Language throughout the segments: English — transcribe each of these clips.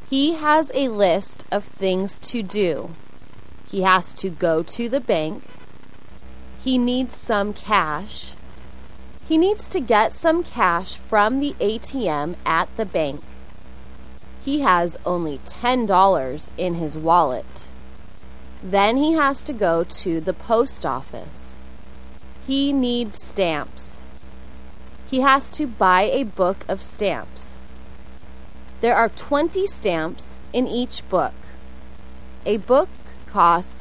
He has a list of things to do. He has to go to the bank. He needs some cash. He needs to get some cash from the ATM at the bank. He has only $10 in his wallet. Then he has to go to the post office. He needs stamps. He has to buy a book of stamps. There are 20 stamps in each book. A book costs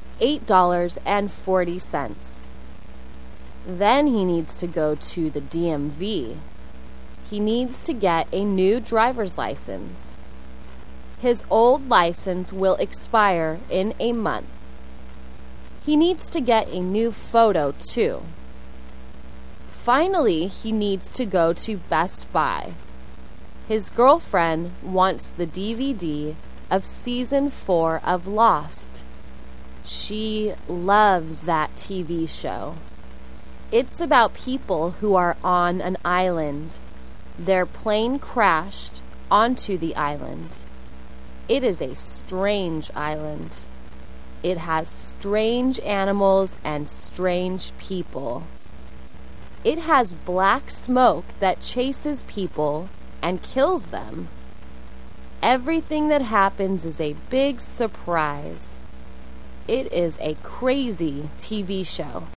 $8.40. Then he needs to go to the DMV. He needs to get a new driver's license. His old license will expire in a month. He needs to get a new photo too. Finally, he needs to go to Best Buy. His girlfriend wants the DVD of Season 4 of Lost. She loves that TV show. It's about people who are on an island. Their plane crashed onto the island. It is a strange island. It has strange animals and strange people. It has black smoke that chases people and kills them. Everything that happens is a big surprise. It is a crazy TV show.